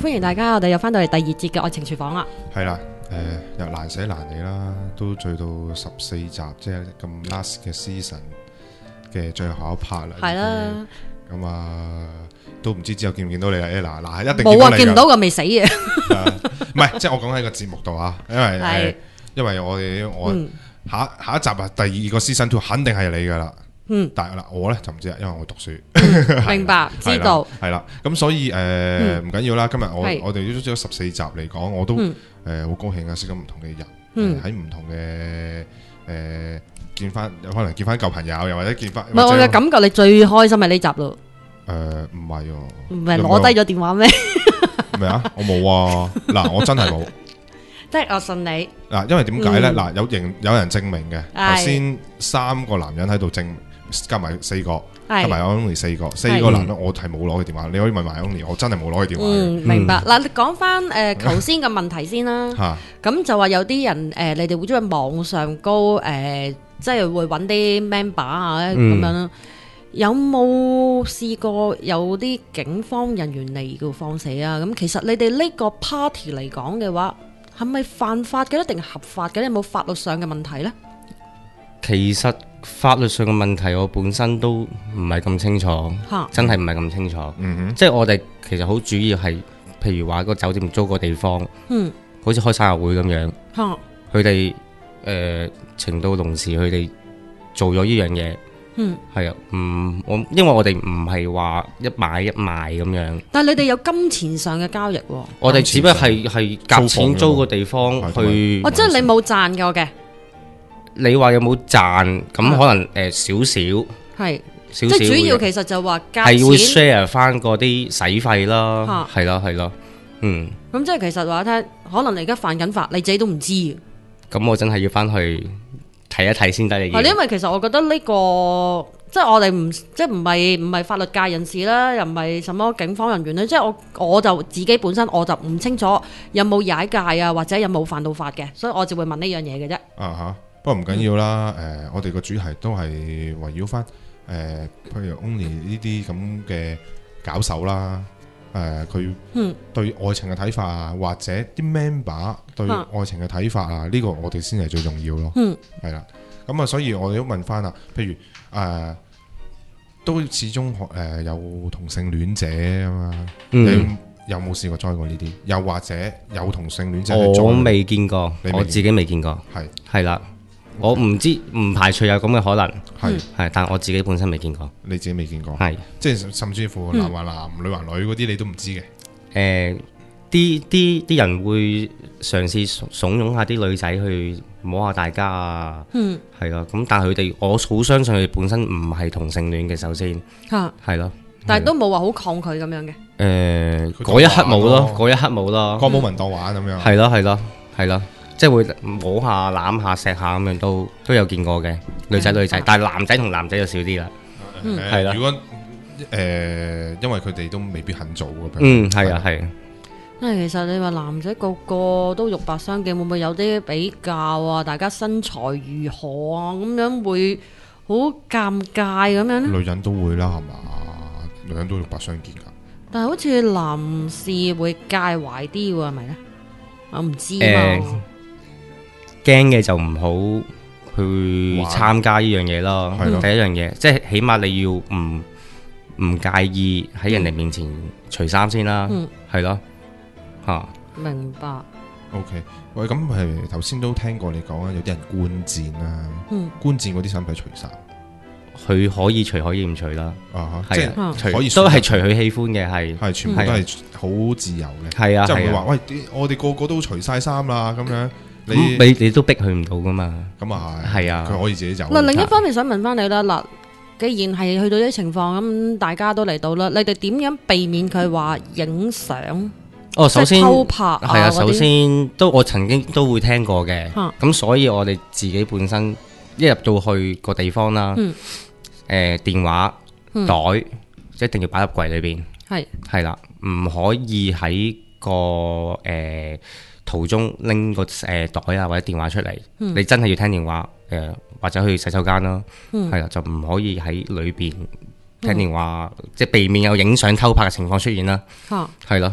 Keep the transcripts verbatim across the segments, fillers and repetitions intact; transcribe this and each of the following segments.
歡迎大家，我哋又翻到嚟第二節嘅愛情廚房啦。 係啦，誒、呃、又難捨難離啦，都追到十四集，即係咁 last 嘅 season 嘅最後一 part 啦。 係啦， 咁啊都唔知之後見唔見到你啦 Ella 嗱，一定冇啊， 見見唔到個未死嘅。 唔係，即係我講喺個節目度啊，因為誒、呃，因為我哋我、嗯、下下一集啊，第二個 season two 肯定係你噶啦。嗯，但係啦，我咧就唔知啦，因為我讀書。 嗯、明白，知道。 係啦，咁所以誒唔緊要啦。今日我我哋都做咗十四集嚟講，我都誒好、嗯呃、高興啊，識咗唔同嘅人，喺唔、嗯、同嘅誒、呃、見翻，有可能見翻舊朋友，又或者見翻。 唔係我嘅感覺，你最開心係呢集咯。 誒唔係喎， 唔係攞低咗電話咩？ 咩啊？我冇啊！嗱，我真係冇。 即係我信你。嗱， 因為點解咧？嗱、嗯，有認有人證明嘅，頭先三個男人喺度證。加埋四個，加埋 Only 四個，四個男人我係冇攞佢電話，你可以問埋 Only，我真係冇攞佢電話。 嗯，明白。嗱，你講翻誒頭先嘅問題先啦。咁就話有啲人誒，你哋會中意網上高誒，即係會揾啲 member 啊咁樣啦。有冇試過有啲警方人員嚟到放蛇啊？咁其實你哋呢個 party 嚟講嘅話，係咪犯法嘅咧，定係合法嘅咧？有冇法律上嘅問題咧？ 其實法律上嘅問題，我本身都唔係咁清楚，真係唔係咁清楚。嗯、即係我哋其實好主要係，譬如話個酒店租個地方，嗯、好似開生日會咁樣，佢哋誒情到濃時，佢哋做咗呢樣嘢，係、嗯、啊，唔我因為我哋唔係話一買一賣咁樣。 但係你哋有金錢上嘅交易喎？ 我哋只不過係係夾錢租個地方去。 哦，即係你冇賺過嘅。 你話有冇賺？咁可能誒少少，係少少。即係主要其實就話加係會 share 翻嗰啲使費啦，係咯係咯，嗯。 咁即係其實話聽，可能你而家犯緊法，你自己都唔知。 咁我真係要翻去睇一睇先得。你係因為其實我覺得呢、這個即係我哋唔即係唔係唔係法律界人士啦，又唔係什麼警方人員咧，即係我我就自己本身我就唔清楚有冇踩界啊，或者有冇犯到法嘅，所以我就會問呢樣嘢嘅啫。 啊哈。不過唔緊要啦，誒、呃，我哋個主題都係圍繞翻，誒、呃，譬如 Only 呢啲咁嘅搞手啦，誒、呃，佢對愛情嘅睇法啊，或者啲 member 對愛情嘅睇法啊，呢、這個我哋先係最重要咯，係、嗯、啦，咁啊，所以我哋都問翻啦，譬如誒、呃，都始終誒、呃、有同性戀者啊嘛，嗯、你有冇試過 join 過呢啲？又或者有同性戀者？ 我未見過，我自己未見過，係係啦。我唔知，唔排除有咁嘅可能，係係，但我自己本身未見過， 你自己未見過， 係，即係甚至乎男還男、嗯、女還女嗰啲，你都唔知嘅。誒、 呃，啲啲啲人會嘗試慫恿下啲女仔去摸下大家啊，嗯，係咯，咁但係佢哋，我好相信佢哋本身唔係同性戀嘅，首先，嚇，係咯， 但係都冇話好抗拒咁樣嘅。誒、 呃，嗰一刻冇咯，嗰一刻冇咯， 歌舞文當玩咁樣， 係咯係咯係咯。即係會摸下、攬下、錫下咁樣都都有見過嘅，女仔女仔，但係男仔同男仔就少啲啦。 嗯，係啦。如果誒，因為佢哋都未必肯做嘅。 嗯，係啊，係。 因為其實你話男仔個個都肉白相記，會唔會有啲比較啊？大家身材如何啊？咁樣會好尷尬咁樣咧？ 女人都會啦，係嘛？女人都肉白相見㗎。 但係好似男士會介懷啲喎，係咪咧？我唔知啊。 驚嘅就唔好去參加呢樣嘢咯。第一樣嘢，即係起碼你要唔唔介意喺人哋面前除衫先啦。係咯，吓。 明白。 OK， 喂，咁係頭先都聽過你講啊，有啲人觀戰啦，觀戰嗰啲使唔使除衫？ 佢可以除，可以唔除啦。 啊，即係可以都係隨佢喜歡嘅，係係全部都係好自由嘅。 係啊， 即係唔會話喂，我哋個個都除晒衫啦咁樣。你你你都逼佢唔到噶嘛？ 咁啊係，係啊，佢可以自己走。 嗱，另一方面想問翻你啦，嗱，既然係去到呢啲情況，咁大家都嚟到啦，你哋點樣避免佢話影相？ 哦，首先偷拍啊， 係啊，首先都我曾經都會聽過嘅，咁所以我哋自己本身一入到去個地方啦，誒，電話袋一定要擺入櫃裏邊，係係啦，唔可以喺個誒。途中拎個誒袋啊或者電話出嚟，嗯、你真係要聽電話誒、呃，或者去洗手間啦，係啦、嗯，就唔可以喺裏邊聽電話，嗯、即係避免有影相偷拍嘅情況出現啦。係咯、啊，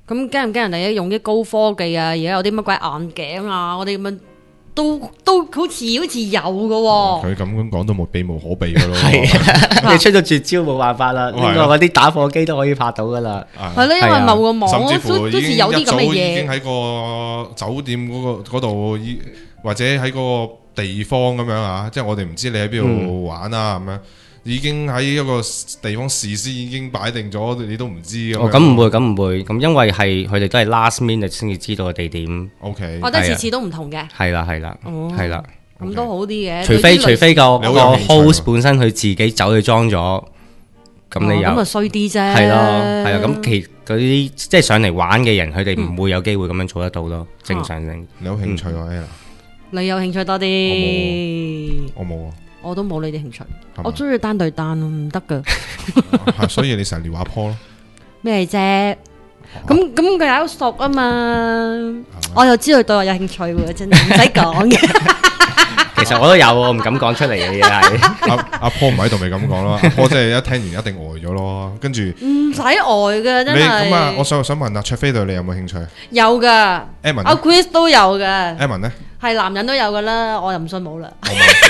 咁驚唔驚人哋用啲高科技啊？而家有啲乜鬼眼鏡啊？我哋咁樣都都好似好似有嘅喎。 佢咁樣講都冇避無可避嘅咯。 係你出咗絕招冇辦法啦，另外嗰啲打火機都可以拍到噶啦。 係咯，因為某個網甚至乎都似有啲咁嘅嘢， 已經喺個酒店嗰個嗰度，或者喺嗰個地方咁樣啊，即係我哋唔知你喺邊度玩啊咁樣。已經喺一個地方事先已經擺定咗，你都唔知咁。 哦，咁唔會，咁唔會，咁因為係佢哋都係 last minute 先至知道個地點。 O K， 我覺得次次都唔同嘅。 係啦，係啦，係啦， 咁都好啲嘅。 除非除非個個 host 本身佢自己走去裝咗，咁你有咁啊衰啲啫。 係咯，係啊，咁其嗰啲即係上嚟玩嘅人，佢哋唔會有機會咁樣做得到咯。正常性。 你有興趣啊 Ella？ 你有興趣多啲？ 我冇啊。 我都冇你哋興趣，我中意單對單咯，唔得噶。 所以你成日撩阿婆咯？ 咩啫？咁咁佢有熟啊嘛，我又知道對我有興趣喎，真係唔使講嘅。 其實我都有，我唔敢講出嚟嘅嘢係。 阿阿婆唔喺度咪咁講咯，阿婆即係一聽完一定呆咗咯，跟住唔使呆嘅真係。 咁啊，我想想問阿卓飛對你有冇興趣？ 有噶 ，Evan， 阿 Chris 都有嘅 ，Evan 咧係男人都有噶啦，我又唔信冇啦。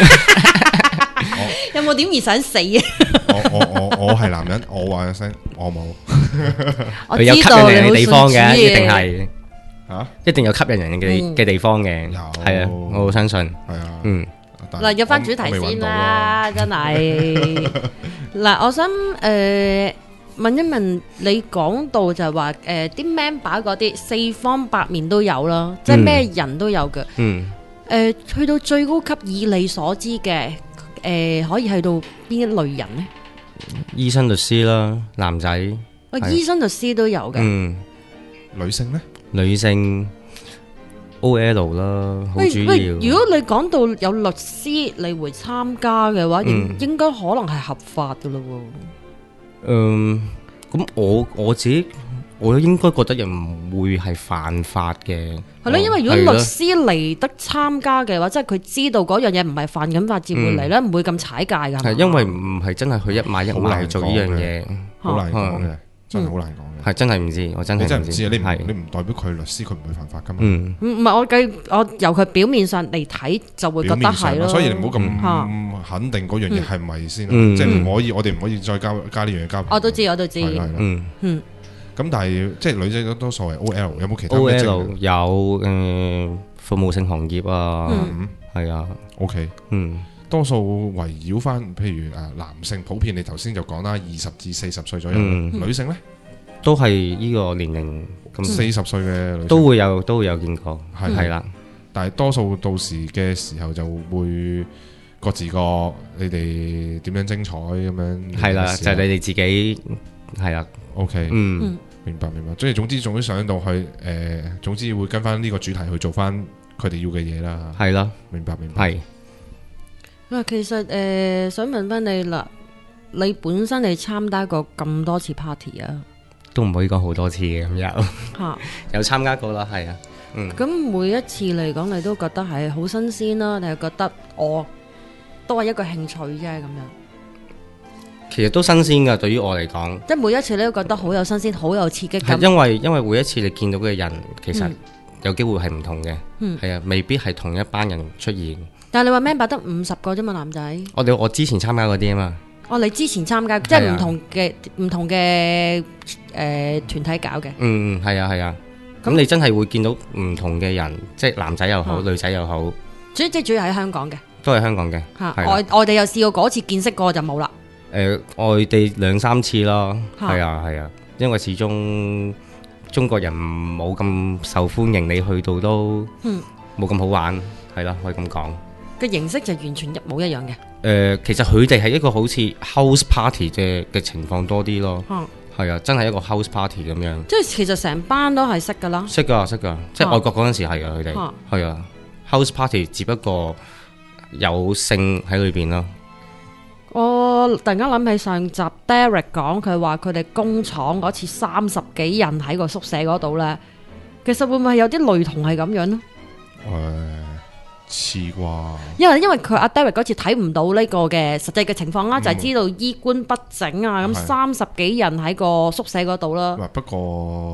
有冇點而想死啊？ 我我我我係男人，我話一聲我冇。 佢有吸引人嘅地方嘅，一定係吓， 一定有吸引人嘅嘅地方嘅，係啊，我好相信。係啊， 嗯。 嗱，入翻主題先啦，真係。嗱，我想誒問一問你講到就係話誒啲 member 嗰啲四方八面都有啦，即係咩人都有嘅。嗯。誒，去到最高級，以你所知嘅。誒、呃，可以去到邊一類人呢？ 醫生、律師啦，男仔。 啊，醫生、律師都有嘅。嗯， 女性呢？ 女性 O L 啦，好主要。 如果你講到有律師你會參加嘅話，嗯、應應該可能係合法噶咯。 嗯，咁我我自己。我應該覺得又唔會係犯法嘅， 係咯，因為如果律師嚟得參加嘅話，即係佢知道嗰樣嘢唔係犯緊法，至會嚟咧，唔會咁踩界噶。係因為唔係真係佢一買一賣去做呢樣嘢， 好難講嘅，真係好難講嘅。 係真係唔知，我真係真係唔知啊！你唔你唔代表佢係律師，佢唔會犯法噶嘛。 嗯，唔係我計我由佢表面上嚟睇就會覺得係咯， 所以你唔好咁肯定嗰樣嘢係咪先，即係唔可以，我哋唔可以再加加呢樣嘢加。 我都知，我都知， 嗯嗯。 咁但係即係女仔都多數係 O L， 有冇其他 O L 有誒服務性行業啊，係啊 ，OK，嗯，多數圍繞翻譬如誒男性普遍，你頭先就講啦，二十至四十歲左右，女性咧都係呢個年齡咁四十歲嘅女性都會有都會有見過，係係啦， 但係多數到時嘅時候就會各自各你哋點樣精彩咁樣， 係啦，就係你哋自己係啦 ，OK，嗯。明白明白，即係總之總之上到去誒、呃，總之會跟翻呢個主題去做翻佢哋要嘅嘢啦。 係啦， 明白明白。係嗱，其實誒、呃，想問翻你啦，你本身你參加過咁多次 party 啊？ 都唔可以講好多次嘅咁有嚇，有參加過啦，係啊，嗯。 咁每一次嚟講，你都覺得係好新鮮啦，定係覺得我都係一個興趣啫咁樣？ 其實都新鮮噶，對於我嚟講， 即係每一次你都覺得好有新鮮，好有刺激感。 因為因為每一次你見到嘅人，其實有機會係唔同嘅，係、嗯、啊，未必係同一班人出現。 但係你話 member 得五十個啫嘛，男仔。 我哋我之前參加嗰啲啊嘛。 哦，你之前參加，即係唔同嘅唔同嘅誒團體搞嘅。嗯， 係啊係啊。咁、嗯、你真係會見到唔同嘅人，即係男仔又好，嗯、女仔又好。 主即係主要喺香港嘅。 都係香港嘅。 嚇、啊，外外地又試過嗰次見識過就冇啦。 誒、呃，外地兩三次咯，係啊係啊，因為始終中國人冇咁受歡迎，你去到都冇咁好玩，係啦、嗯，可以咁講。 個形式就完全一模一樣嘅。誒、 呃，其實佢哋係一個好似 house party 嘅嘅情況多啲咯，係啊，真係一個 house party 咁樣。即係其實成班都係識噶啦， 識噶識噶，即係外國嗰陣時係噶，佢哋係啊 house party， 只不過有性喺裏邊咯。 我突然間諗起上集 Derek 講，佢話佢哋工廠嗰次三十幾人喺個宿舍嗰度咧，其實會唔會係有啲類同係咁樣咧？ 誒，似啩？ 因為因為佢阿 Derek 嗰次睇唔到呢個嘅實際嘅情況啦，嗯、就係知道衣冠不整啊，咁三十幾人喺個宿舍嗰度啦。 不過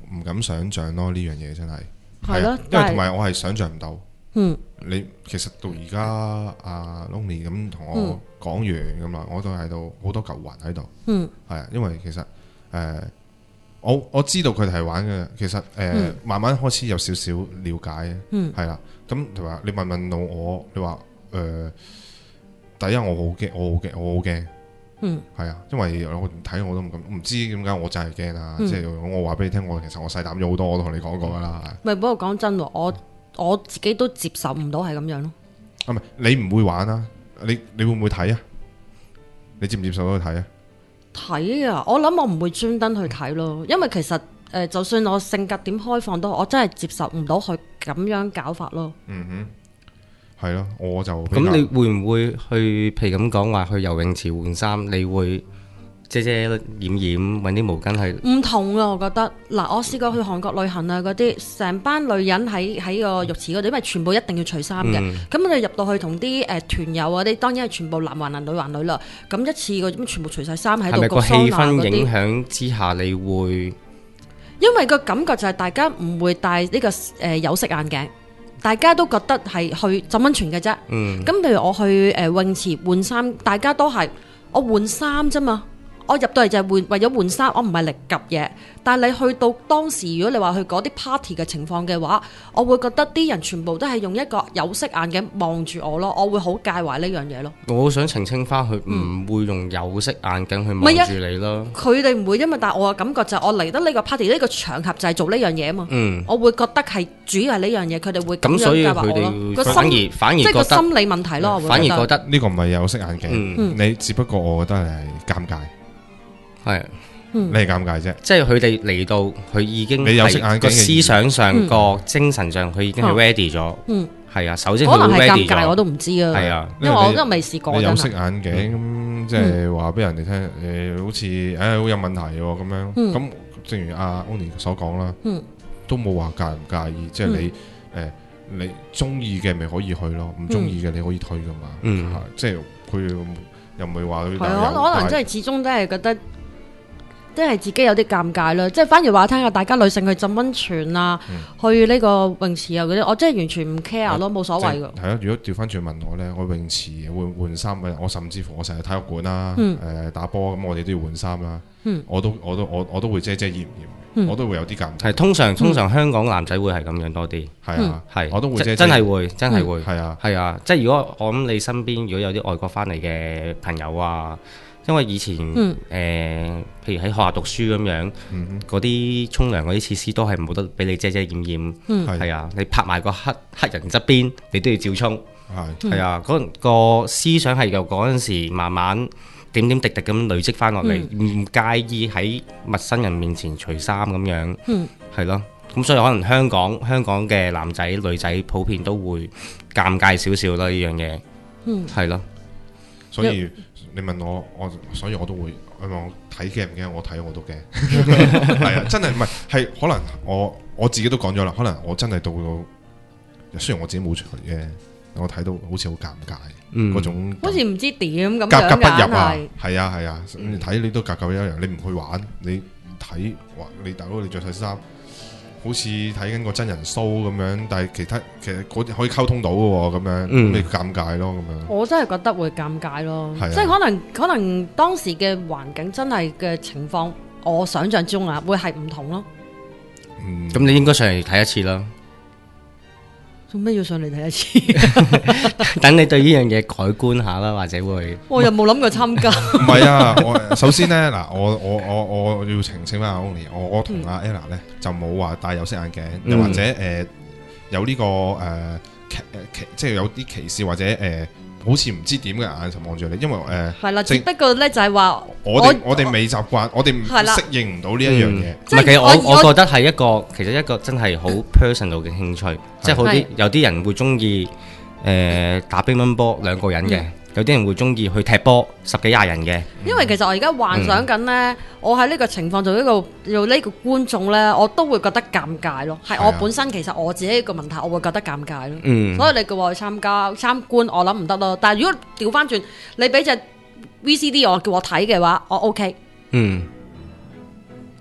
唔敢想像咯，呢樣嘢真係係咯， 因為同埋我係想像唔到。 嗯， 你其實到而家阿 Lonny 咁同我講完咁啦，我都喺度好多嚿雲喺度。嗯，係啊，因為其實誒、呃，我我知道佢哋係玩嘅，其實誒、呃嗯、慢慢開始有少少了解。嗯，係啦，咁同埋你問問到我，你話誒、呃，第一我好驚，我好驚，我好驚。嗯，係啊，因為我睇我都唔敢，唔知點解我真係驚啊！嗯、即係我話俾你聽，我其實我細膽咗好多，我都同你講過噶啦。 唔係，不過講真喎，我。我自己都接受唔到係咁樣咯。 啊，唔係你唔會玩啊？你你會唔會睇啊？你接唔接受到去睇啊？ 睇啊！我諗我唔會專登去睇咯，因為其實誒、呃，就算我性格點開放都，我真係接受唔到佢咁樣搞法咯。嗯哼，係咯，我就咁你會唔會去？譬如咁講話去游泳池換衫，你會？遮遮掩掩揾啲毛巾去唔同啊！我覺得嗱，我試過去韓國旅行啊，嗰啲成班女人喺喺個浴池嗰度，因為全部一定要除衫嘅。咁我哋入到去同啲誒團友啊啲，當然係全部男還男女還女啦。咁一次過咁全部除晒衫喺度， 係咪個氣氛影響之下，你會？ 因為個感覺就係大家唔會戴呢個誒有色眼鏡，大家都覺得係去浸溫泉嘅啫。嗯。咁譬如我去誒泳池換衫，大家都係我換衫啫嘛。我入到嚟就係換為咗換衫，我唔係嚟夾嘢。但係你去到當時，如果你話去嗰啲 party 嘅情況嘅話，我會覺得啲人全部都係用一個有色眼鏡望住我咯，我會好介懷呢樣嘢咯。 我想澄清翻，佢唔會用有色眼鏡去望住你咯。佢哋唔會，因為但係我嘅感覺就係我嚟得呢個 party 呢個場合就係做呢樣嘢啊嘛。嗯，我會覺得係主要係呢樣嘢，佢哋會咁樣介懷我咯。個反而反而即係個心理問題咯。我反而覺得呢個唔係有色眼鏡，嗯、你只不過我覺得係尷尬。係，你係尷尬啫。 即係佢哋嚟到，佢已經你有色眼鏡個思想上、個精神上，佢已經係 ready 咗。嗯，係啊，首先佢 ready 咗。可能係尷尬， 我都唔知啊。 係啊， 因為我都未試過。 你有色眼鏡咁，即係話俾人哋聽，誒，好似誒好有問題喎咁樣。咁正如阿 Only 所講啦，都冇話介唔介意，即係你誒，你中意嘅咪可以去咯，唔中意嘅你可以退噶嘛。嗯，即係佢又唔會話佢。係啊，可能即係始終都係覺得。即係自己有啲尷尬啦，即係反而話聽下大家女性去浸溫泉啊，嗯、去呢個泳池啊嗰啲，我真係完全唔 care 咯，冇、嗯、所謂噶。係啊， 如果調翻轉問我咧，我泳池換換衫，我甚至乎我成日體育館啦，誒、嗯呃、打波咁，我哋都要換衫啦。嗯、我都我都我我都會遮遮掩掩，嗯、我都會有啲尷尬。 係通常通常香港男仔會係咁樣多啲。係啊，係我都會遮遮真係會真係會。係啊係啊，即係如果我諗你身邊如果有啲外國翻嚟嘅朋友啊。因為以前誒、嗯呃，譬如喺學校讀書咁樣，嗰啲沖涼嗰啲設施都係冇得俾你遮遮掩掩，係、嗯、啊，你拍埋個黑黑人側邊，你都要照沖，係係啊，嗰、嗰個思想係由嗰陣時慢慢點點滴滴咁累積翻落嚟，唔、嗯、介意喺陌生人面前除衫咁樣，係咯、嗯，咁、啊、所以可能香港香港嘅男仔女仔普遍都會尷尬少少啦呢樣嘢，係咯、嗯，啊、 所以。你問我，我所以我都會，我睇驚唔驚？我睇我都驚，係啊，真係唔係，係可能我我自己都講咗啦，可能我真係到到，雖然我自己冇除嘅，我睇到好似好尷尬，嗰、嗯、種好似唔知點咁樣， 格格不入啊，係啊係啊，你睇你都格格一樣，你唔去玩，你睇哇，你大佬你着晒衫。好似睇緊個真人 show 咁樣，但係其他其實嗰啲可以溝通到嘅喎，咁樣咁你尷尬咯，咁樣。 我真係覺得會尷尬咯，即係可能可能當時嘅環境真係嘅情況，我想象中啊會係唔同咯。 嗯，咁你應該上嚟睇一次啦。 做咩要上嚟睇一次？ 等你對呢樣嘢改觀下啦，或者會。 我又冇諗過參加。 唔係啊，我首先咧嗱，我我我我要澄清翻阿 Only，我我同阿 Ella 咧就冇話戴有色眼鏡，又、嗯、或者誒、呃、有呢、這個誒歧誒即係有啲歧視或者誒。呃好似唔知點嘅眼神望住你，因為誒係啦，只不過咧就係話我哋我哋未習慣，我哋唔適應唔到呢一樣嘢。 唔係，其實我我覺得係一個其實一個真係好 personal 嘅興趣，即係好啲有啲人會中意誒打乒乓波兩個人嘅，有啲人會中意去踢波十幾廿人嘅。因為其實我而家幻想緊咧，我喺呢個情況做呢個做呢個觀眾咧，我都會覺得尷尬咯。係我本身其實我自己一個問題，我會覺得尷尬咯。嗯，所以你叫我去參加參觀，我諗唔得咯。但係如果調翻轉，你俾隻 V C D 我叫我睇嘅話，我 OK。嗯，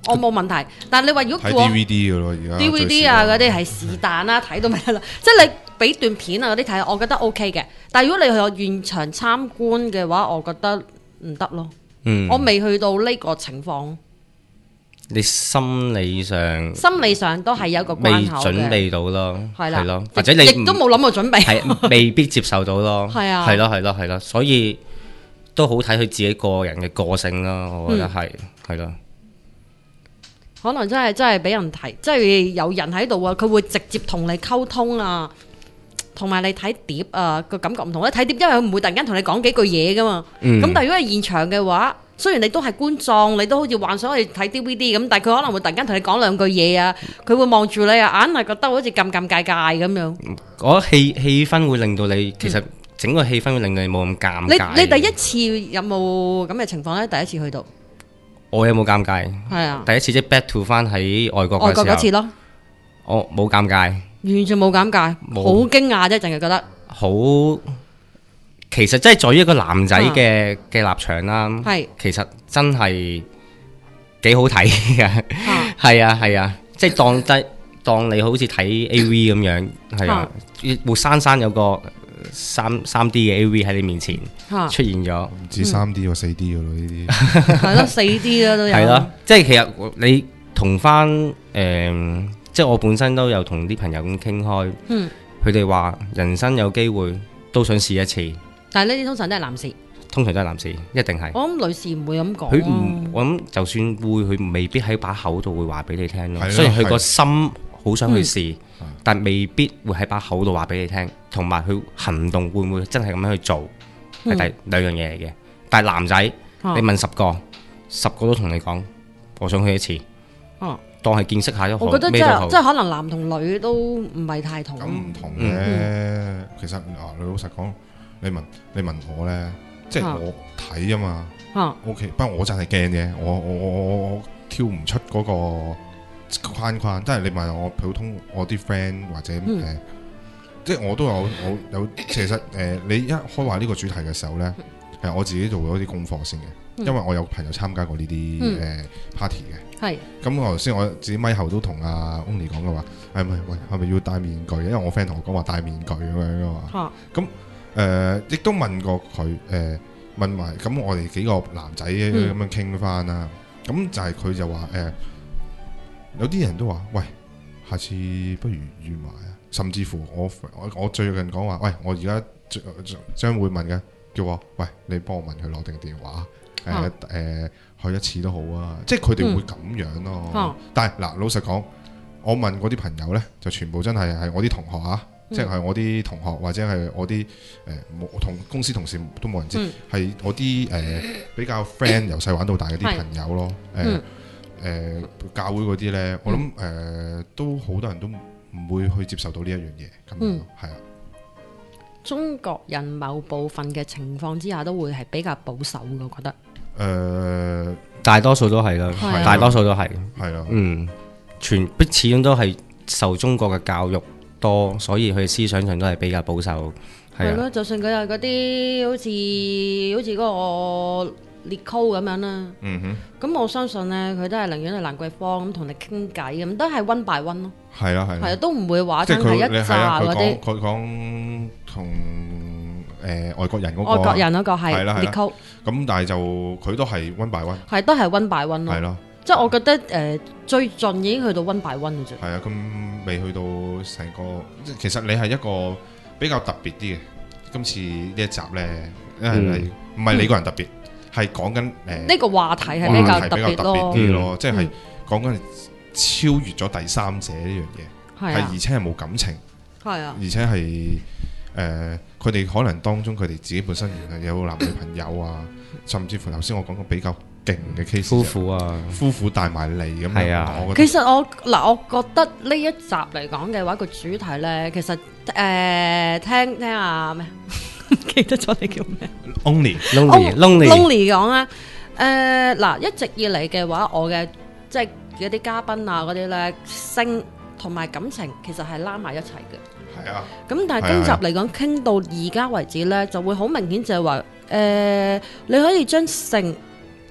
我冇問題。但係你話如果睇 D V D 嘅咯，而家 D V D 啊嗰啲係是但啦，睇到咪得啦。即係你俾段片啊嗰啲睇，我覺得 O K 嘅。但係如果你去現場參觀嘅話，我覺得唔得咯。嗯，我未去到呢個情況。 你心理上心理上都係有個關口嘅， 未準備到咯，係啦， 咯，或者你亦都冇諗過準備， 係未必接受到咯， 係啊， 係咯係咯係咯，所以都好睇佢自己個人嘅個性咯，我覺得係係咯。 可能真係真係俾人睇，即係有人喺度啊，佢會直接同你溝通啊，同埋你睇碟啊個感覺唔同咧。睇碟因為佢唔會突然間同你講幾句嘢噶嘛，咁、嗯、但係如果係現場嘅話。雖然你都係觀眾，你都好似幻想去睇 D V D 咁，但係佢可能會突然間同你講兩句嘢啊，佢會望住你啊，硬係覺得好似尷尷尬尬咁樣。 嗰氣氣氛會令到你，其實整個氣氛會令到你冇咁尷尬。 你你第一次有冇咁嘅情況咧？第一次去到， 我有冇尷尬？係啊， 第一次即係 back to 翻喺外國外國嗰次咯。 我冇尷尬， 完全冇尷尬，好驚訝啫，淨係覺得好。其實真係在於一個男仔嘅嘅立場啦，係、啊、其實真係幾好睇嘅，係啊係啊，啊，即係當低當你好似睇 A V 咁樣，係啊，活生生有個三三 D 嘅 A V 喺你面前出現咗，唔止三 D 喎，四 D 噶咯呢啲， 係咯四 D 啦都有， 係咯，即係其實你同翻誒，即係我本身都有同啲朋友咁傾開，佢哋話人生有機會都想試一次。 但係呢啲通常都係男士， 通常都係男士，一定係。 我諗女士唔會咁講。 佢唔，我諗就算會，佢未必喺把口度會話俾你聽咯。雖然佢個心好想去試，嗯、但未必會喺把口度話俾你聽。同埋佢行動會唔會真係咁樣去做，係、嗯、第兩樣嘢嚟嘅。但係男仔，啊、你問十個，十個都同你講，我想去一次。哦、啊，當係見識下都好。 我覺得即係即係可能男同女都唔係太同。 咁唔同嘅，嗯、其實啊，你老實講。你問你問我咧，即係我睇啊嘛、啊、，OK， 不過我真係驚嘅，我我我我跳唔出嗰個框框。即係你問我普通我啲 friend 或者誒、嗯呃，即係我都有我有，其實誒、呃，你一開話呢個主題嘅時候咧，係、呃、我自己做咗啲功課先嘅，嗯、因為我有朋友參加過呢啲誒 party 嘅，係、嗯。咁我頭先我自己咪後都同阿 Only 講嘅話，係咪喂係咪要戴面具？因為我 friend 同我講話戴面具咁樣嘅嘛，咁、啊。誒，亦、呃、都問過佢，誒、呃，問埋咁我哋幾個男仔咁樣傾翻啦，咁、嗯、就係佢就話，誒、呃，有啲人都話，喂，下次不如預埋啊，甚至乎我我我最近講話，喂，我而家將會問嘅，叫我，喂，你幫我問佢攞定電話，誒、呃、誒、呃，去一次都好啊，即係佢哋會咁樣咯。嗯、但係嗱，老實講，我問嗰啲朋友咧，就全部真係係我啲同學啊。即係我啲同學或者係我啲誒冇同公司同事都冇人知，係、嗯、我啲誒、呃、比較 friend 由細玩到大嗰啲朋友咯。誒誒、嗯呃、教會嗰啲咧，我諗誒、呃、都好多人都唔會去接受到呢一樣嘢咁樣咯，係啊。 中國人某部分嘅情況之下都會係比較保守嘅，我覺得。誒、 呃，大多數都係啦， 的大多數都係， 係啊的， 嗯，全始終都係受中國嘅教育多，所以佢思想上都係比較保守。係咯， 就算佢係嗰啲好似好似嗰個列溝咁樣啦。嗯哼。咁我相信咧，佢都係寧願係蘭桂坊咁同你傾偈咁，都係 one by one 咯。係啊係。係啊，都唔會話真係一紮嗰啲。 佢講同誒外國人嗰個。 外國人嗰個係列溝。 咁但係就佢都係 one by one。 係都係 one by one 咯。係咯。即係我覺得誒、呃、最盡已經去到 one by one 嘅啫。 係啊，咁未去到成個，即係其實你係一個比較特別啲嘅。今次呢一集咧，因為唔係你個人特別，係講緊誒呢個話題係比較特別咯， 啲咯，即係講緊超越咗第三者呢樣嘢，係、啊、而且係冇感情，係啊，而且係誒佢哋可能當中佢哋自己本身原來有男女朋友啊，甚至乎頭先我講過比較勁嘅 case， 夫婦啊， 夫婦帶埋嚟咁係啊。 其實我嗱，我覺得呢一集嚟講嘅話，個主題咧，其實誒、呃、聽聽下咩，記得咗你叫咩 ？Only Lonely Lonely Lonely 講啊，誒嗱，一直以嚟嘅話，我嘅即係嗰啲嘉賓啊嗰啲咧，性同埋感情其實係拉埋一齊嘅。係啊。咁但係今集嚟講，傾到而家為止咧，就會好明顯就係話誒，你可以將性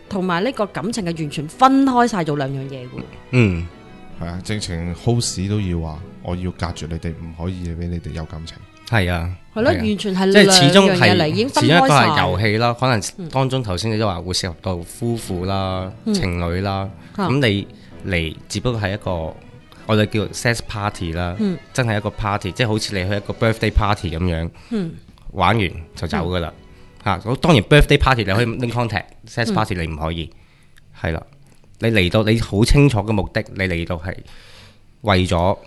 同埋呢個感情嘅完全分開晒做兩樣嘢嘅。 嗯， 係啊，正情 host 都要話，我要隔住你哋，唔可以俾你哋有感情。 係啊， 係咯，完全係即係始終係已經分始終一個開晒。 係遊戲啦，可能當中頭先你都話會涉及到夫婦啦、 嗯情侶啦，咁、 嗯、 你嚟只不過係一個我哋叫 sex party 啦，嗯、真係一個 party，即係好似你去一個 birthday party 咁樣，嗯、玩完就走噶啦嚇。咁、嗯、當然 birthday party 你可以拎 contact，sex party 你唔可以，係啦、嗯。你嚟到你好清楚嘅目的，你嚟到係為咗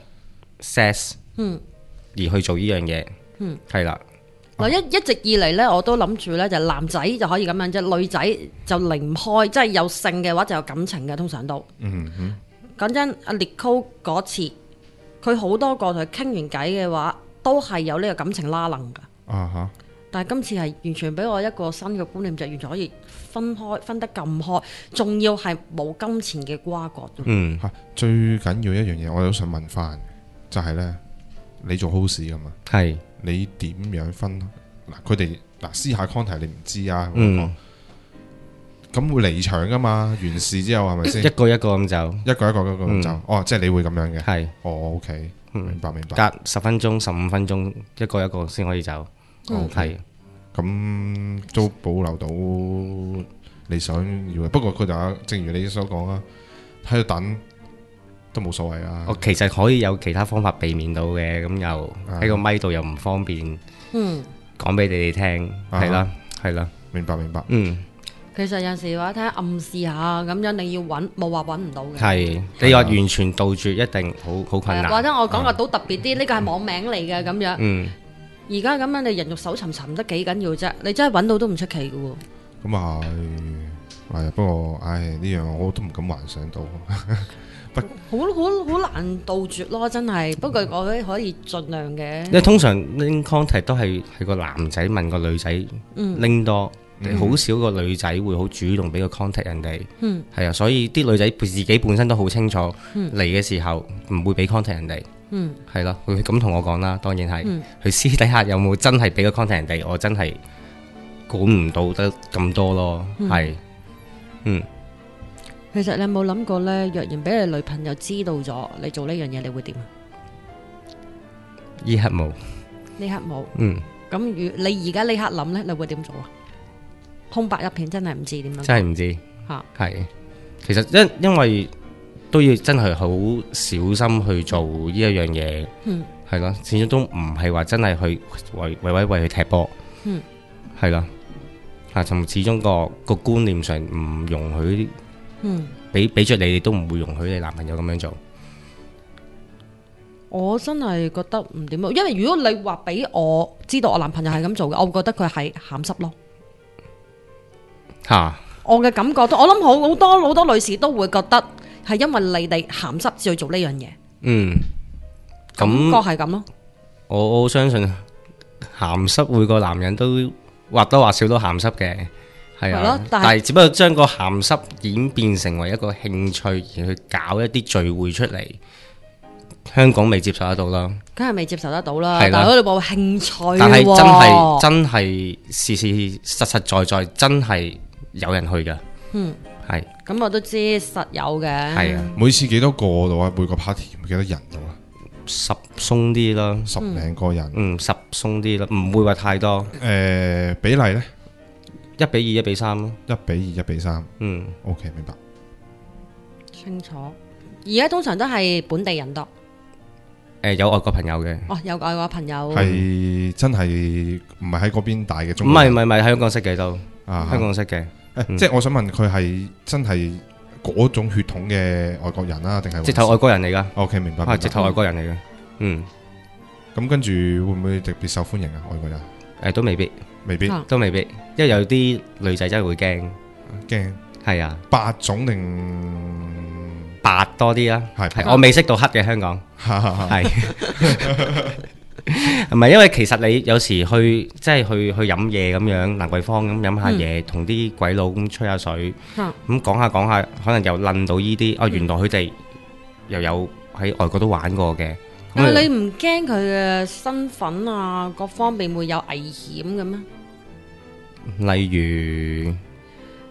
sex。嗯而去做呢樣嘢，嗯，係啦。 嗱，一一直以嚟咧，我都諗住咧，就男仔就可以咁樣啫，女仔就離唔開，即係有性嘅話就有感情嘅，通常都。嗯哼。講真，阿 Nicole 嗰次，佢好多個同佢傾完偈嘅話，都係有呢個感情拉楞噶。啊哈。但係今次係完全俾我一個新嘅觀念，就完全可以分開，分得咁開，仲要係冇金錢嘅瓜葛。 嗯。嚇，最緊要一樣嘢，我都想問翻，就係咧。你做 host 噶嘛？係你點樣分嗱？佢哋嗱私下 contact 你唔知啊。嗯，咁會離場噶嘛？完事之後係咪先？ 一個一個咁走， 一個一個一個咁走。嗯、哦，即係你會咁樣嘅。係。哦 ，OK，明白明白。 隔十分鐘、十五分鐘，一個一個先可以走。 嗯、OK，咁都保留到你想要嘅。不過佢就正如你所講啦，喺度等。都冇所謂啊！ 我其實可以有其他方法避免到嘅，咁又喺個咪度又唔方便，嗯，講俾你哋聽，係啦，係啦， 明白明白， 嗯。其實有時話睇下暗示下咁樣，你要揾冇話揾唔到嘅。 係你話完全杜絕一定好好困難。 或者我講個都特別啲，呢個係網名嚟嘅咁樣。嗯。而家咁樣你人肉搜尋尋得幾緊要啫？你真係揾到都唔出奇嘅喎。 咁啊係，係不過唉呢樣我都唔敢幻想到。 好好好難杜絕咯，真係。不過我覺得可以盡量嘅。 因為通常拎 contact 都係係個男仔問個女仔拎多，好、嗯、少個女仔會好主動俾個 contact 人哋。嗯，係啊，所以啲女仔自己本身都好清楚嚟嘅、嗯、時候唔會俾 contact 人哋。嗯，係咯，佢咁同我講啦，當然係。佢、嗯、私底下有冇真係俾個 contact 人哋，我真係管唔到得咁多咯。係，嗯。嗯其實你有冇諗過呢？若然俾你女朋友知道咗你做呢樣嘢，你會點啊？ 呢刻冇， 呢刻冇。 嗯。 咁如你而家呢刻諗呢，你會點做啊？空白一片，真係唔知點樣。 真係唔知。吓，係。其實因因為都要真係好小心去做呢一樣嘢。嗯。係咯，始終都唔係話真係去為為為為去踢波。嗯。係啦。啊，從始終個個觀念上唔容許。嗯，俾俾着你哋都唔會容許你男朋友咁樣做。 我真係覺得唔點，因為如果你話俾我知道我男朋友係咁做嘅，我會覺得佢係鹹濕咯。吓哈，我嘅感覺都，我諗好好多好多女士都會覺得係因為你哋鹹濕至去做呢樣嘢。嗯，感覺係咁咯。 我我相信鹹濕每個男人都或多或少都鹹濕嘅。係啊，但係只不過將個鹹濕演變成為一個興趣而去搞一啲聚會出嚟，香港未接受得到啦。 梗係未接受得到啦。係啦，但係嗰度冇興趣。 但係真係真係事事實實在在真係有人去噶。嗯，係。 咁我都知實有嘅。係啊， 每次幾多個度啊？每個 party 幾多人度啊？ 十鬆啲啦， 十零個人。 嗯，十鬆啲啦，唔會話太多。 誒，比例咧？ 一比二，一比三咯。 一比二，一比三。嗯 ，OK， 明白。 清楚。而家通常都係本地人多。 誒，有外國朋友嘅。 哦，有外國朋友。 係真係唔係喺嗰邊大嘅中國。 唔係唔係唔係喺香港識嘅都。啊，香港識嘅。 誒，即係我想問佢係真係嗰種血統嘅外國人啦，定係直頭外國人嚟噶 ？OK，明白。 係直頭外國人嚟嘅。嗯。 咁跟住會唔會特別受歡迎啊？外國人？ 誒，都未必。 未必， 都未必，因為有啲女仔真係會驚， 驚係啊， 白種定白多啲啊？ 係係，我未識到黑嘅香港，係係咪？因為其實你有時去即係去去飲嘢咁樣，蘭桂坊咁飲下嘢，同啲鬼佬咁吹下水，咁講下講下，可能又諗到呢啲，哦，原來佢哋又有喺外國都玩過嘅。 但係你唔驚佢嘅身份啊，各方面會有危險嘅咩？ 例如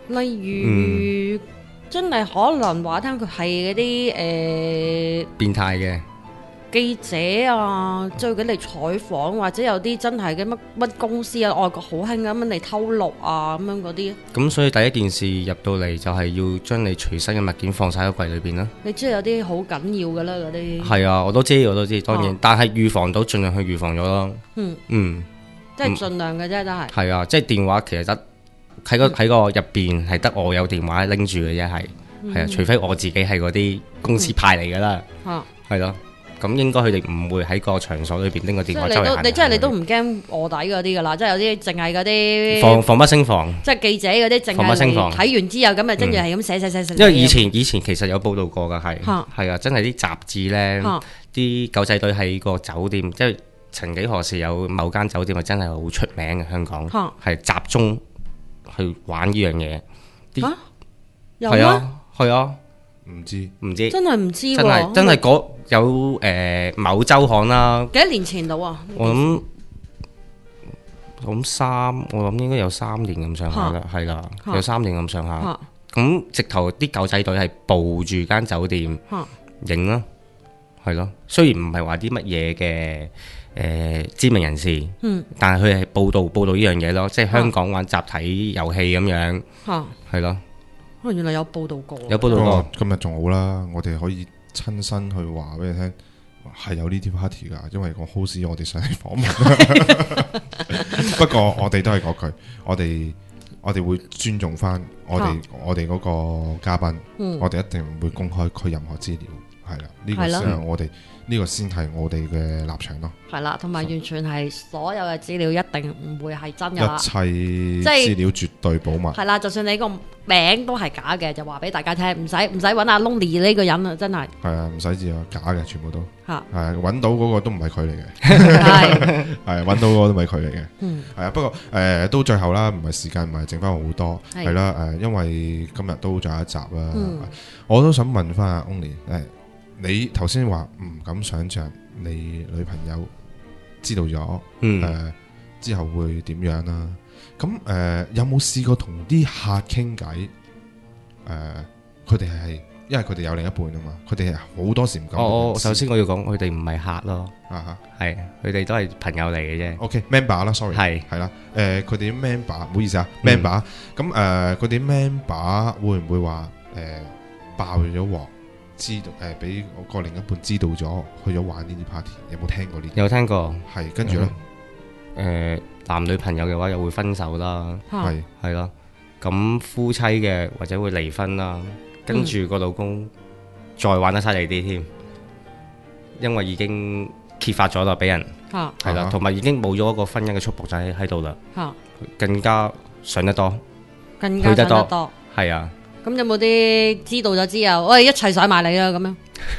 例如、嗯、真係可能話聽佢係嗰啲誒變態嘅記者啊，追緊嚟採訪，或者有啲真係嘅乜乜公司啊，外國好興咁樣嚟偷錄啊咁樣嗰啲。 咁所以第一件事入到嚟就係要將你隨身嘅物件放晒喺櫃裏邊啦。 你知有啲好緊要噶啦嗰啲。係啊，我都知我都知，當然，啊、但係預防到盡量去預防咗咯。嗯嗯， 即係盡量嘅啫，真係。係啊，即係電話其實得喺個喺個入邊係得我有電話拎住嘅啫，係係啊，除非我自己係嗰啲公司派嚟噶啦。啊，係咯。咁應該佢哋唔會喺個場所裏邊拎個電話周圍行。 你即係你都唔驚臥底嗰啲噶啦，即係有啲淨係嗰啲防防不勝防。即係記者嗰啲淨係睇完之後咁啊，跟住係咁寫寫寫寫。 因為以前以前其實有報道過㗎，係係啊，真係啲雜誌咧，啲狗仔隊喺個酒店，即係曾幾何時有某間酒店係真係好出名嘅香港，係集中去玩呢樣嘢。 嚇？有咩？係啊，係啊。 唔知唔知， 真係唔知喎， 真係真係嗰有誒、呃、某週刊啦。 幾多年前到啊？ 我諗我諗三，我諗應該有三年咁上下啦，係啦，有三年咁上下。咁直頭啲狗仔隊係佈住間酒店影啦，係咯。雖然唔係話啲乜嘢嘅誒知名人士，嗯，但係佢係報導報導呢樣嘢咯，即係香港玩集體遊戲咁樣，係咯。 哦，原來有報道過， 有報道過。 今日仲好啦，我哋可以親身去話俾你聽，係有呢啲 party 噶，因為個 host 我哋上嚟訪問。不過我哋都係嗰句，我哋我哋會尊重翻我哋、啊、我哋嗰個嘉賓，嗯、我哋一定唔會公開佢任何資料，係啦，呢、這個先係我哋。呢個先係我哋嘅立場咯， 係啦，同埋完全係所有嘅資料一定唔會係真㗎啦， 一切資料絕對保密。係啦， 就算你個名都係假嘅，就話俾大家聽，唔使唔使揾阿 Lonely 呢個人啊，真係。係啊，唔使知啊，假嘅全部都嚇，係揾到嗰個都唔係佢嚟嘅，係係揾到嗰個都唔係佢嚟嘅，嗯，係啊。不過誒到最後啦，唔係時間唔係剩翻好多，係啦誒，因為今日都仲有一集啦，我都想問翻阿 Only 誒。你頭先話唔敢想象你女朋友知道咗，誒、嗯呃、之後會點樣啦？咁誒、呃、有冇試過同啲客傾偈？誒、呃，佢哋係因為佢哋有另一半啊嘛，佢哋好多時唔敢。 我首先我要講，佢哋唔係客咯，啊係佢哋都係朋友嚟嘅啫。 OK，member 啦，sorry，係係啦，誒佢哋啲 member，唔好意思啊 member，咁誒佢哋 member 會唔會話誒、呃、爆咗鑊？知道誒，俾我個另一半知道咗，去咗玩呢啲 party，有冇聽過呢啲？ 有聽過， 係跟住咧，誒、 嗯呃，男女朋友嘅話又會分手啦，係係咯，咁夫妻嘅或者會離婚啦，跟住個老公再玩得犀利啲添，因為已經揭發咗啦，俾人係啦，同埋已經冇咗一個婚姻嘅束縛仔喺度啦，更加上得多， 更加上得多， 係啊。 咁有冇啲知道咗之後，我哋一齊上埋你啦咁樣？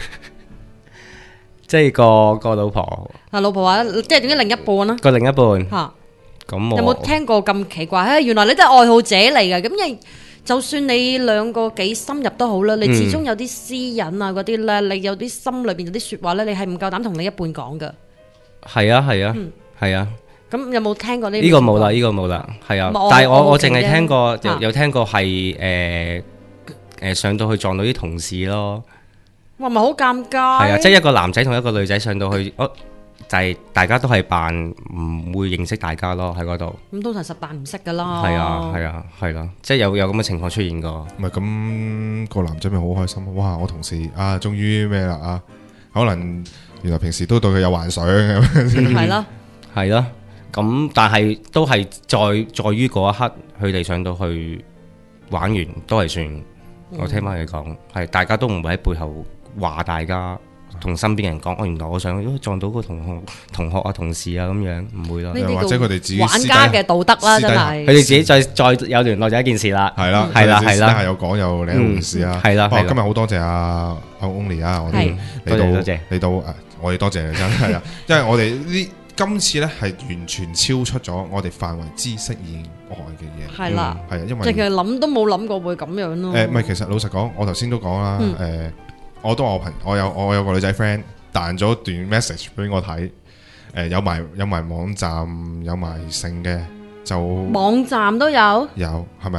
即係個個老婆， 啊老婆話，即係點解另一半啦？ 個另一半吓，咁有冇聽過咁奇怪？誒，原來你都係愛好者嚟嘅。咁因為就算你兩個幾深入都好啦，你始終有啲私隱啊嗰啲咧，你有啲心裏邊有啲說話咧，你係唔夠膽同你一半講噶。 係啊係啊係啊。 咁有冇聽過呢？ 呢個冇啦，呢個冇啦，係啊。但係我我淨係聽過，有有聽過係誒誒上到去撞到啲同事咯。 哇，咪好尷尬。係啊，即係一個男仔同一個女仔上到去，哦，就係大家都係扮唔會認識大家咯喺嗰度。咁通常實扮唔識噶啦。 係啊係啊係咯，即係有有咁嘅情況出現過。 唔係咁個男仔咪好開心，哇！我同事啊，終於咩啦啊？可能原來平時都對佢有幻想咁。 係咯， 係咯。咁但係都係在在於嗰一刻，佢哋上到去玩完都係算。嗯、我聽翻佢講，係大家都唔會喺背後話大家，同身邊人講，我、哦、原來我想撞到個同學、同學啊、同事啊咁樣，唔會咯。 或者佢哋自己玩家嘅道德啦，真係。 佢哋自己再再有聯絡就一件事啦。係啦， 係啦，係啦，有講有另一回事啊。 係啦， 今日好多謝阿阿 Only 啊，我哋嚟到嚟到誒，我哋多謝你真係啊，因為我哋呢。今次咧係完全超出咗我哋範圍知識以外嘅嘢，係啦，係啊，因為淨係諗都冇諗過會咁樣咯。 誒，唔係，其實老實講，我頭先都講啦，誒，我都我朋，我有我有個女仔 friend 彈咗段 message 俾我睇，誒，有埋有埋網站，有埋性嘅，就網站都有， 有係咪啊？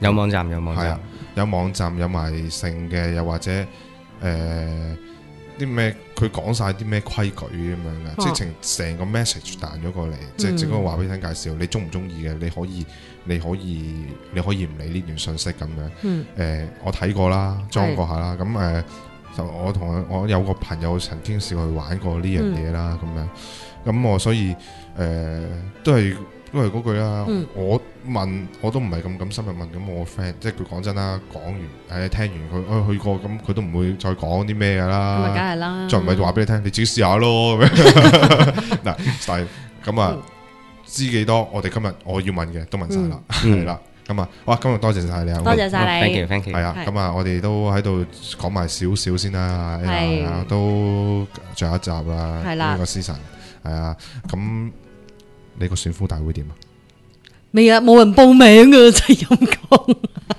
有網站有網站， 係啊，有網站有埋性嘅，又或者誒啲咩，佢講晒啲咩規矩咁樣嘅，即係成成個 message 彈咗過嚟，即係只不過話俾你聽介紹，你中唔中意嘅，你可以你可以你可以唔理呢段信息咁樣。誒，我睇過啦，裝過下啦，咁誒就我同我有個朋友曾經試去玩過呢樣嘢啦，咁樣，咁我所以誒都係。都係嗰句啦，嗯、我問我都唔係咁敢深入問，咁我 friend 即係佢講真啦，講完誒聽完佢，我、哎、去過，咁佢都唔會再講啲咩噶啦，咁啊梗係啦， 再唔係就話俾你聽，你自己試下咯。嗱，但係咁啊，知幾多？我哋今日我要問嘅都問晒啦，係啦、嗯，咁啊，哇，今日多謝晒你， 多謝晒你 ，thank you，thank you， 係啊，咁啊，我哋都喺度講埋少少先啦，係啊，都最後一集啦，係啦，呢個 season 係啊，咁。你個選夫大會點啊？ 未啊，冇人報名啊，真係咁講。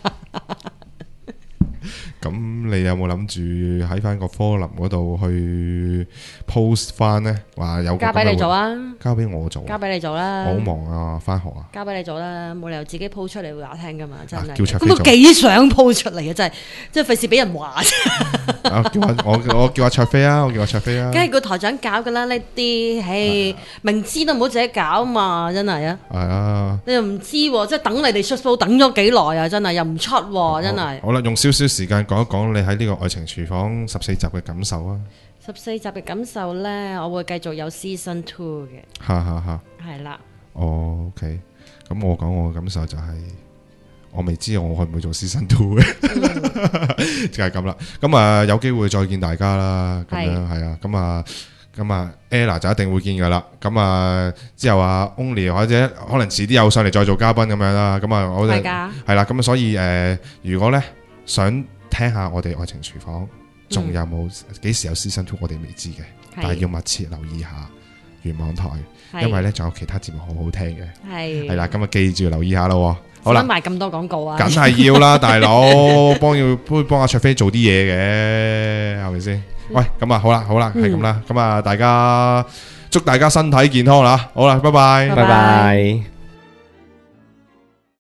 咁你有冇諗住喺翻個 forum 嗰度去 post 翻呢？話有交俾你做啊？交俾我做，交俾你做啦。我好忙啊，翻學啊。交俾你做啦，冇理由自己 post 出嚟會話聽噶嘛，真係。叫卓飛做。咁我幾想 post 出嚟啊，真係，即係費事俾人話啫。啊，叫我我我叫阿卓飛啊，我叫阿卓飛啊。梗係個台長搞噶啦呢啲，唉，明知都唔好自己搞嘛，真係啊。係啊。你又唔知，即係等你哋出 show 等咗幾耐啊，真係又唔出，真係。好啦，用少少時間講一講你喺呢個愛情廚房十四集嘅感受啊！十四集嘅感受呢，我會繼續有 season two 嘅。哈哈哈，係啦。哦 OK，咁我講我嘅感受就係、是，我未知我會唔會做 season two 嘅，嗯、就係咁啦。咁啊，有機會再見大家啦。咁樣係啊。咁啊，咁啊 Ella 就一定會見噶啦。咁啊，之後啊 Only 或者可能遲啲又上嚟再做嘉賓咁樣啦。咁啊，我哋係啦。咁啊，所以誒、呃，如果呢想聽下我哋愛情廚房，仲有冇幾時有 season two 我哋未知嘅，但係要密切留意下原網台，因為咧仲有其他節目好好聽嘅，係係啦，咁啊記住留意下咯。好啦，賣咁多廣告啊，梗係要啦，大佬幫要幫阿卓飛做啲嘢嘅，係咪先？喂，咁啊好啦好啦，係咁啦，咁啊大家祝大家身體健康啦，好啦，拜拜，拜拜。